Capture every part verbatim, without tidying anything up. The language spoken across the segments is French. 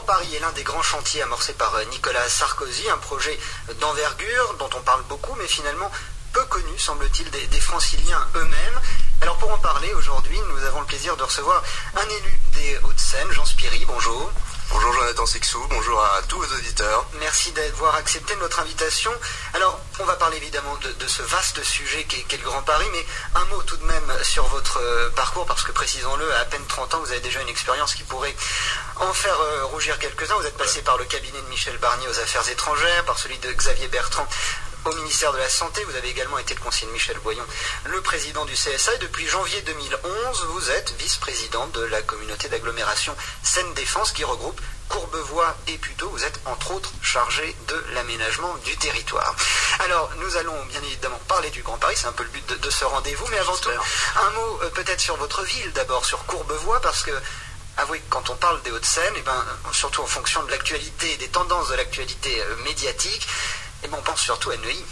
Paris est l'un des grands chantiers amorcés par Nicolas Sarkozy, un projet d'envergure dont on parle beaucoup, mais finalement peu connu, semble-t-il, des, des franciliens eux-mêmes. Alors pour en parler, aujourd'hui, nous avons le plaisir de recevoir un élu des Hauts-de-Seine, Jean Spiri, bonjour. Bonjour Jonathan Sixou, bonjour à tous vos auditeurs. Merci d'avoir accepté notre invitation. Alors, on va parler évidemment de, de ce vaste sujet qu'est, qu'est le Grand Paris, mais un mot tout de même sur votre euh, parcours, parce que précisons-le, à à peine trente ans, vous avez déjà une expérience qui pourrait en faire euh, rougir quelques-uns. Vous êtes passé par le cabinet de Michel Barnier aux Affaires étrangères, par celui de Xavier Bertrand au ministère de la Santé. Vous avez également été le conseiller de Michel Boyon, le président du C S A, et depuis janvier deux mille onze, vous êtes vice-président de la communauté d'agglomération Seine-Défense qui regroupe Courbevoie et Puteaux. Vous êtes entre autres chargé de l'aménagement du territoire. Alors, nous allons bien évidemment parler du Grand Paris, c'est un peu le but de, de ce rendez-vous, mais avant tout, un mot euh, peut-être sur votre ville, d'abord sur Courbevoie, parce que avouez que quand on parle des Hauts-de-Seine, et ben, surtout en fonction de l'actualité et des tendances de l'actualité euh, médiatique, et ben, on pense surtout à Neuilly.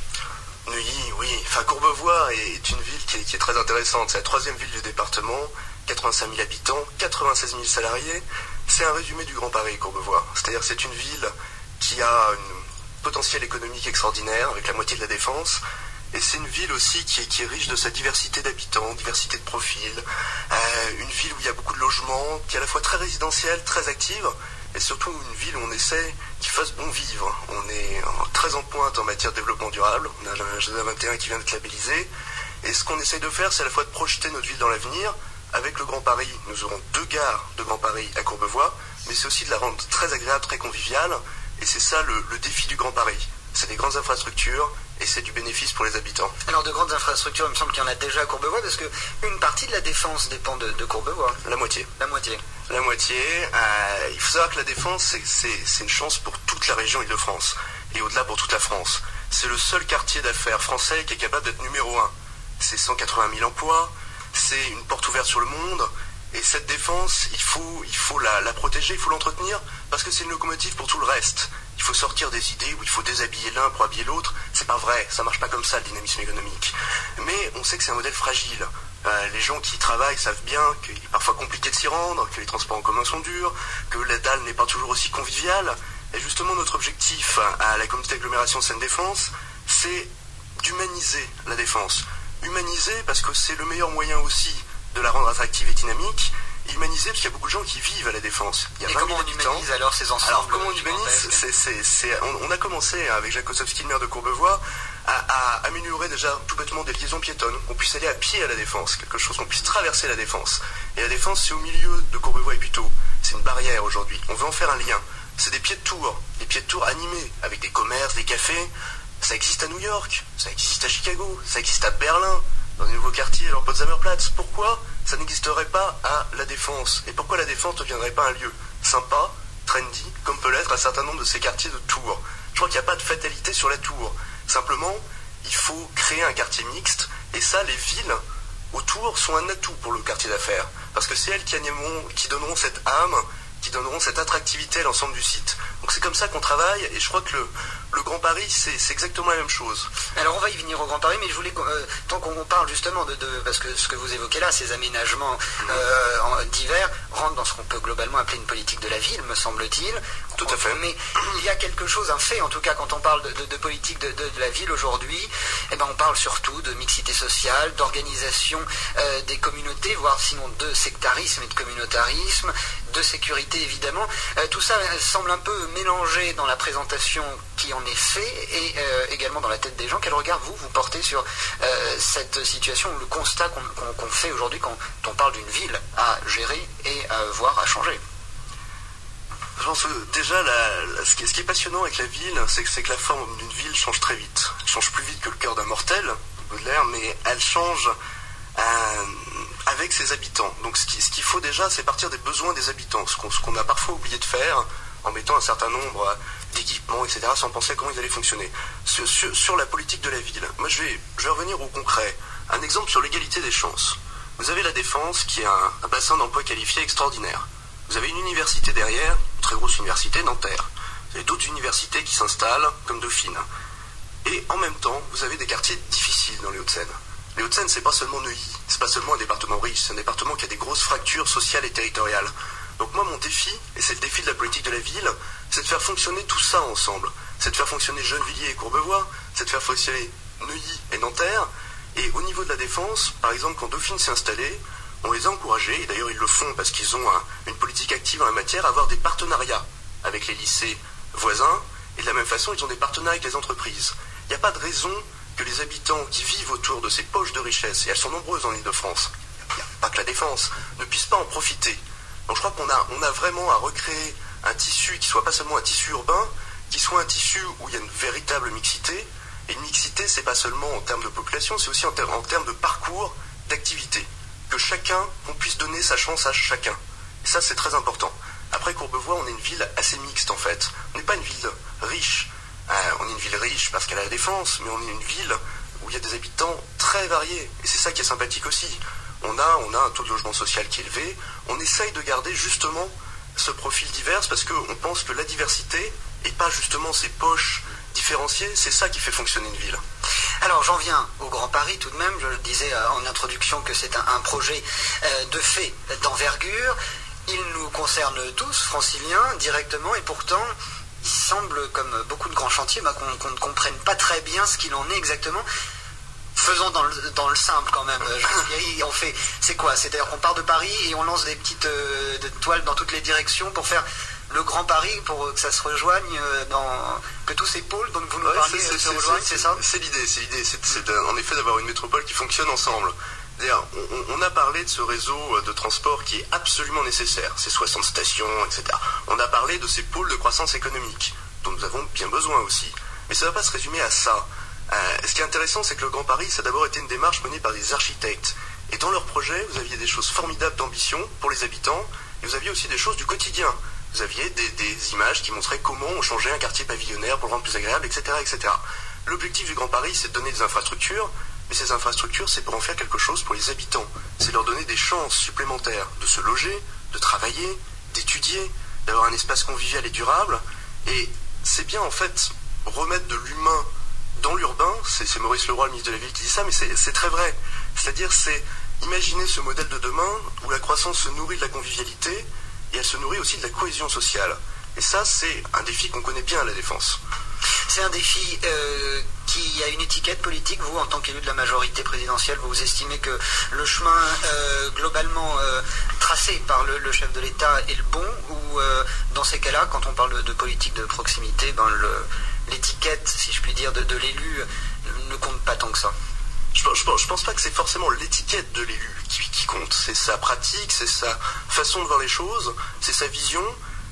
Neuilly, oui. Enfin, Courbevoie est une ville qui est, qui est très intéressante. C'est la troisième ville du département, quatre-vingt-cinq mille habitants, quatre-vingt-seize mille salariés. C'est un résumé du Grand Paris, Courbevoie. C'est-à-dire que c'est une ville qui a un potentiel économique extraordinaire, avec la moitié de la défense. Et c'est une ville aussi qui est, qui est riche de sa diversité d'habitants, diversité de profils. Euh, une ville où il y a beaucoup de logements, qui est à la fois très résidentielle, très active, et surtout une ville où on essaie qu'il fasse bon vivre. On est très en pointe en matière de développement durable. On a l'agenda vingt et un qui vient d'être labellisé. Et ce qu'on essaie de faire, c'est à la fois de projeter notre ville dans l'avenir. Avec le Grand Paris, nous aurons deux gares de Grand Paris à Courbevoie, mais c'est aussi de la rendre très agréable, très conviviale. Et c'est ça le, le défi du Grand Paris. C'est des grandes infrastructures et c'est du bénéfice pour les habitants. Alors de grandes infrastructures, il me semble qu'il y en a déjà à Courbevoie, parce qu'une partie de la défense dépend de, de Courbevoie. La moitié. La moitié. La moitié. Euh, il faut savoir que la défense, c'est, c'est, c'est une chance pour toute la région Île-de-France, et au-delà pour toute la France. C'est le seul quartier d'affaires français qui est capable d'être numéro un. C'est cent quatre-vingt mille emplois, c'est une porte ouverte sur le monde, et cette défense, il faut, il faut la, la protéger, il faut l'entretenir, parce que c'est une locomotive pour tout le reste. Il faut sortir des idées où il faut déshabiller l'un pour habiller l'autre. C'est pas vrai, ça marche pas comme ça le dynamisme économique. Mais on sait que c'est un modèle fragile. Euh, les gens qui y travaillent savent bien qu'il est parfois compliqué de s'y rendre, que les transports en commun sont durs, que la dalle n'est pas toujours aussi conviviale. Et justement, notre objectif à la communauté d'agglomération Seine-Défense, c'est d'humaniser la défense. Humaniser parce que c'est le meilleur moyen aussi de la rendre attractive et dynamique. Humaniser parce qu'il y a beaucoup de gens qui vivent à la Défense. Il y a et comment on humanise alors ces ensembles? Alors comment on humanise c'est, c'est, c'est, on, on a commencé avec Jacques Kosowski, le maire de Courbevoie, à, à améliorer déjà tout bêtement des liaisons piétonnes, qu'on puisse aller à pied à la Défense, quelque chose qu'on puisse traverser la Défense. Et la Défense, c'est au milieu de Courbevoie et Puteaux. C'est une barrière aujourd'hui. On veut en faire un lien. C'est des pieds de tour, des pieds de tour animés, avec des commerces, des cafés. Ça existe à New York, ça existe à Chicago, ça existe à Berlin, dans des nouveaux quartiers, alors Potsdamer Platz. Pourquoi ça n'existerait pas à la Défense? Et pourquoi la Défense ne deviendrait pas un lieu sympa, trendy, comme peut l'être un certain nombre de ces quartiers de Tours? Je crois qu'il n'y a pas de fatalité sur la Tour. Simplement, il faut créer un quartier mixte, et ça, les villes autour sont un atout pour le quartier d'affaires, parce que c'est elles qui animeront, qui donneront cette âme, qui donneront cette attractivité à l'ensemble du site. Donc c'est comme ça qu'on travaille, et je crois que le, le Grand Paris, c'est, c'est exactement la même chose. Alors on va y venir au Grand Paris, mais je voulais, euh, tant qu'on parle justement de, de, parce que ce que vous évoquez là, ces aménagements euh, divers, rentrent dans ce qu'on peut globalement appeler une politique de la ville, me semble-t-il. Tout à fait. Mais il y a quelque chose, un fait, en tout cas quand on parle de, de, de politique de, de, de la ville aujourd'hui, eh ben on parle surtout de mixité sociale, d'organisation euh, des communautés, voire sinon de sectarisme et de communautarisme, de sécurité évidemment. Euh, tout ça semble un peu mélangé dans la présentation qui en est fait et euh, également dans la tête des gens. Quel regard vous, vous portez sur euh, cette situation, le constat qu'on, qu'on, qu'on fait aujourd'hui quand on parle d'une ville à gérer et à voir à changer? Je pense que déjà, la, la, ce, qui est, ce qui est passionnant avec la ville, c'est que, c'est que la forme d'une ville change très vite. Elle change plus vite que le cœur d'un mortel, Baudelaire, mais elle change euh, avec ses habitants. Donc ce, qui, ce qu'il faut déjà, c'est partir des besoins des habitants, ce qu'on, ce qu'on a parfois oublié de faire en mettant un certain nombre d'équipements, et cetera, sans penser à comment ils allaient fonctionner. Sur, sur, sur la politique de la ville, moi je vais, je vais revenir au concret. Un exemple sur l'égalité des chances. Vous avez la Défense, qui est un, un bassin d'emploi qualifié extraordinaire. Vous avez une université derrière, une très grosse université, Nanterre. Vous avez d'autres universités qui s'installent, comme Dauphine. Et en même temps, vous avez des quartiers difficiles dans les Hauts-de-Seine. Les Hauts-de-Seine, c'est pas seulement Neuilly, c'est pas seulement un département riche, c'est un département qui a des grosses fractures sociales et territoriales. Donc moi, mon défi, et c'est le défi de la politique de la ville, c'est de faire fonctionner tout ça ensemble. C'est de faire fonctionner Gennevilliers et Courbevoie, c'est de faire fonctionner Neuilly et Nanterre. Et au niveau de la défense, par exemple, quand Dauphine s'est installé, on les a encouragés, et d'ailleurs ils le font parce qu'ils ont un, une politique active en la matière, à avoir des partenariats avec les lycées voisins, et de la même façon, ils ont des partenariats avec les entreprises. Il n'y a pas de raison que les habitants qui vivent autour de ces poches de richesse, et elles sont nombreuses en Ile-de-France, il n'y a pas que la défense, ne puissent pas en profiter. Donc je crois qu'on a, on a vraiment à recréer un tissu qui soit pas seulement un tissu urbain, qui soit un tissu où il y a une véritable mixité. Et une mixité, c'est pas seulement en termes de population, c'est aussi en, ter- en termes de parcours, d'activité. Que chacun, qu'on puisse donner sa chance à chacun. Et ça, c'est très important. Après Courbevoie, on est une ville assez mixte en fait. On n'est pas une ville riche. Euh, on est une ville riche parce qu'elle a la défense, mais on est une ville où il y a des habitants très variés. Et c'est ça qui est sympathique aussi. On a, on a un taux de logement social qui est élevé. On essaye de garder justement ce profil divers parce qu'on pense que la diversité et pas justement ces poches différenciées, c'est ça qui fait fonctionner une ville. Alors j'en viens au Grand Paris tout de même. Je disais euh, en introduction que c'est un, un projet euh, de fait d'envergure. Il nous concerne tous, franciliens, directement, et pourtant il semble, comme beaucoup de grands chantiers, bah, qu'on, qu'on ne comprenne pas très bien ce qu'il en est exactement. Faisons dans le, dans le simple quand même. Je, on fait, c'est quoi? C'est-à-dire qu'on part de Paris et on lance des petites euh, de toiles dans toutes les directions pour faire le Grand Paris, pour que ça se rejoigne, euh, dans, que tous ces pôles dont vous nous ouais, parlez c'est, c'est, se rejoignent, c'est, c'est ça? C'est l'idée, c'est l'idée, c'est, c'est de, en effet d'avoir une métropole qui fonctionne ensemble. D'ailleurs, on, on a parlé de ce réseau de transport qui est absolument nécessaire, ces soixante stations, et cetera. On a parlé de ces pôles de croissance économique, dont nous avons bien besoin aussi. Mais ça ne va pas se résumer à ça. Euh, ce qui est intéressant, c'est que le Grand Paris, ça a d'abord été une démarche menée par des architectes. Et dans leur projet, vous aviez des choses formidables d'ambition pour les habitants, et vous aviez aussi des choses du quotidien. Vous aviez des, des images qui montraient comment on changeait un quartier pavillonnaire pour le rendre plus agréable, et cetera, et cetera. L'objectif du Grand Paris, c'est de donner des infrastructures, mais ces infrastructures, c'est pour en faire quelque chose pour les habitants. C'est leur donner des chances supplémentaires de se loger, de travailler, d'étudier, d'avoir un espace convivial et durable. Et c'est bien, en fait, remettre de l'humain dans l'urbain. C'est, c'est Maurice Leroy, le ministre de la Ville, qui dit ça, mais c'est, c'est très vrai. C'est-à-dire, c'est imaginer ce modèle de demain où la croissance se nourrit de la convivialité et elle se nourrit aussi de la cohésion sociale. Et ça, c'est un défi qu'on connaît bien à la Défense. C'est un défi euh, qui a une étiquette politique. Vous, en tant qu'élu de la majorité présidentielle, vous estimez que le chemin euh, globalement euh, tracé par le, le chef de l'État est le bon, ou euh, dans ces cas-là, quand on parle de, de politique de proximité, ben le, l'étiquette, si je puis dire, de, de l'élu ne compte pas tant que ça? Je ne pense, pense pas que c'est forcément l'étiquette de l'élu qui, qui compte. C'est sa pratique, c'est sa façon de voir les choses, c'est sa vision.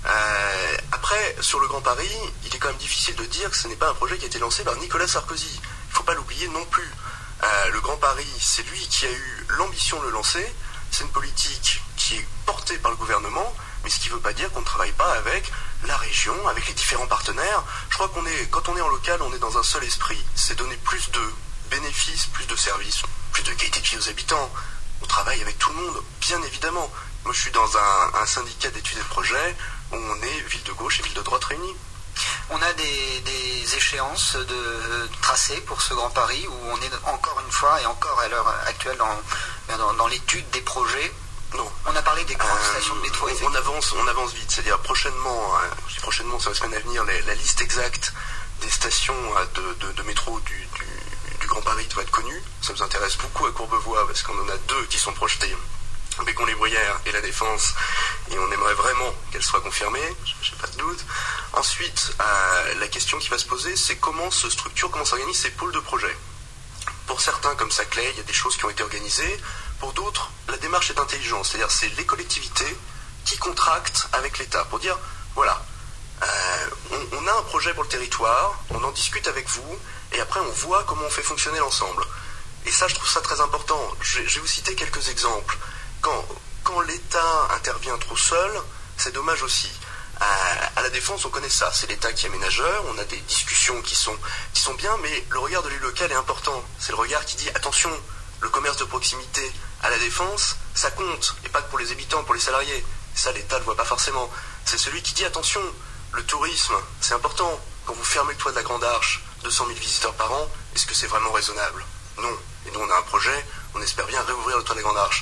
Euh, après, sur le Grand Paris, il est quand même difficile de dire que ce n'est pas un projet qui a été lancé par Nicolas Sarkozy. Il ne faut pas l'oublier non plus. Euh, le Grand Paris, c'est lui qui a eu l'ambition de le lancer. C'est une politique qui est portée par le gouvernement, mais ce qui ne veut pas dire qu'on ne travaille pas avec la région, avec les différents partenaires. Je crois qu'on est, quand on est en local, on est dans un seul esprit. C'est donner plus de bénéfices, plus de services, plus de qualité de vie aux habitants. On travaille avec tout le monde, bien évidemment. Moi, je suis dans un, un syndicat d'études et de projets où on est ville de gauche et ville de droite réunies. On a des, des échéances de, de tracés pour ce Grand Paris où on est encore une fois et encore à l'heure actuelle dans, dans, dans l'étude des projets. Non. On a parlé des grandes euh, stations de métro. On avance, on avance vite. C'est-à-dire prochainement, euh, je dis prochainement, sur les semaines à venir, la, la liste exacte des stations de, de, de métro du, du, du Grand Paris doit être connue. Ça nous intéresse beaucoup à Courbevoie parce qu'on en a deux qui sont projetées. Bécon-les-Bruyères et la Défense, et on aimerait vraiment qu'elle soit confirmée, j'ai pas de doute. Ensuite, euh, la question qui va se poser, c'est comment se structure, comment s'organisent ces pôles de projet. Pour certains, comme Saclay, il y a des choses qui ont été organisées. Pour d'autres, la démarche est intelligente, c'est-à-dire c'est les collectivités qui contractent avec l'État pour dire, voilà, euh, on, on a un projet pour le territoire, on en discute avec vous, et après on voit comment on fait fonctionner l'ensemble. Et ça, je trouve ça très important. Je, je vais vous citer quelques exemples. Quand, quand l'État intervient trop seul, c'est dommage aussi. À, à la Défense, on connaît ça. C'est l'État qui est aménageur, on a des discussions qui sont, qui sont bien, mais le regard de l'élu local est important. C'est le regard qui dit, attention, le commerce de proximité à la Défense, ça compte, et pas que pour les habitants, pour les salariés. Ça, l'État ne le voit pas forcément. C'est celui qui dit, attention, le tourisme, c'est important. Quand vous fermez le toit de la Grande Arche, deux cent mille visiteurs par an, est-ce que c'est vraiment raisonnable? Non. Et nous, on a un projet, on espère bien réouvrir le toit de la Grande Arche.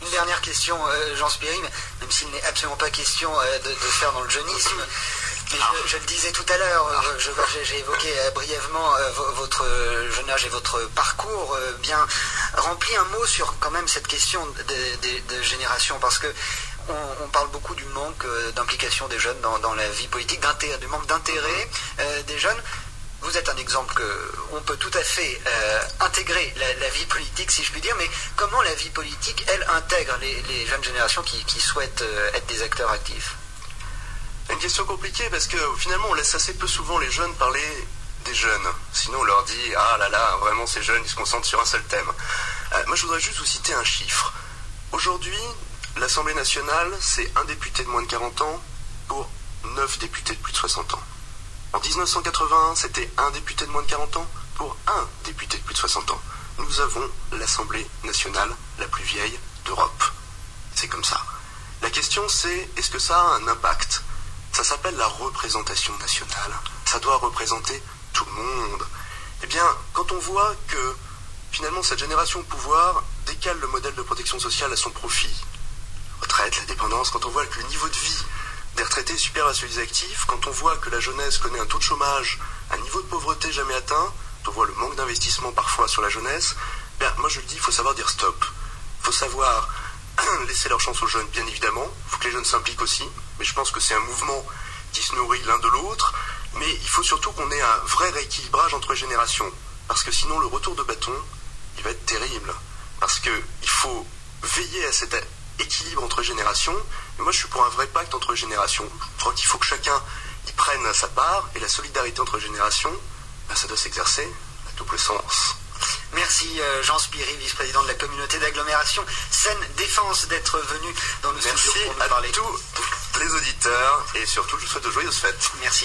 Une dernière question, euh, Jean Spéry, même s'il n'est absolument pas question euh, de, de faire dans le jeunisme. Mais je, je le disais tout à l'heure, euh, j'ai évoqué euh, brièvement euh, votre jeune âge et votre parcours euh, bien rempli. Un mot sur quand même cette question de, de, de génération, parce que on, on parle beaucoup du manque euh, d'implication des jeunes dans, dans la vie politique, du manque d'intérêt euh, des jeunes. Vous êtes un exemple qu'on peut tout à fait euh, intégrer la, la vie politique, si je puis dire, mais comment la vie politique, elle, intègre les, les jeunes générations qui, qui souhaitent euh, être des acteurs actifs? Une question compliquée parce que finalement on laisse assez peu souvent les jeunes parler des jeunes. Sinon on leur dit « Ah là là, vraiment ces jeunes, ils se concentrent sur un seul thème. Euh, » Moi je voudrais juste vous citer un chiffre. Aujourd'hui, l'Assemblée nationale, c'est un député de moins de quarante ans pour neuf députés de plus de soixante ans. En mille neuf cent quatre-vingt-un, c'était un député de moins de quarante ans pour un député de plus de soixante ans. Nous avons l'Assemblée nationale la plus vieille d'Europe. C'est comme ça. La question c'est, est-ce que ça a un impact ? Ça s'appelle la représentation nationale. Ça doit représenter tout le monde. Eh bien, quand on voit que finalement cette génération au pouvoir décale le modèle de protection sociale à son profit, retraite, la dépendance, quand on voit que le niveau de vie des retraités est supérieur à celui des actifs, quand on voit que la jeunesse connaît un taux de chômage, un niveau de pauvreté jamais atteint, quand on voit le manque d'investissement parfois sur la jeunesse, eh bien, moi je le dis, il faut savoir dire stop. Il faut savoir laisser leur chance aux jeunes, bien évidemment. Il faut que les jeunes s'impliquent aussi. Mais je pense que c'est un mouvement qui se nourrit l'un de l'autre. Mais il faut surtout qu'on ait un vrai rééquilibrage entre générations. Parce que sinon, le retour de bâton, il va être terrible. Parce qu'il faut veiller à cet équilibre entre générations. Et moi, je suis pour un vrai pacte entre générations. Je crois qu'il faut que chacun y prenne sa part. Et la solidarité entre générations, ben, ça doit s'exercer à double sens. Merci Jean Spéry, vice-président de la communauté d'agglomération Seine-Défense, d'être venu dans nos studios pour nous parler. Merci à tous les auditeurs et surtout je vous souhaite de joyeuses fêtes. Merci.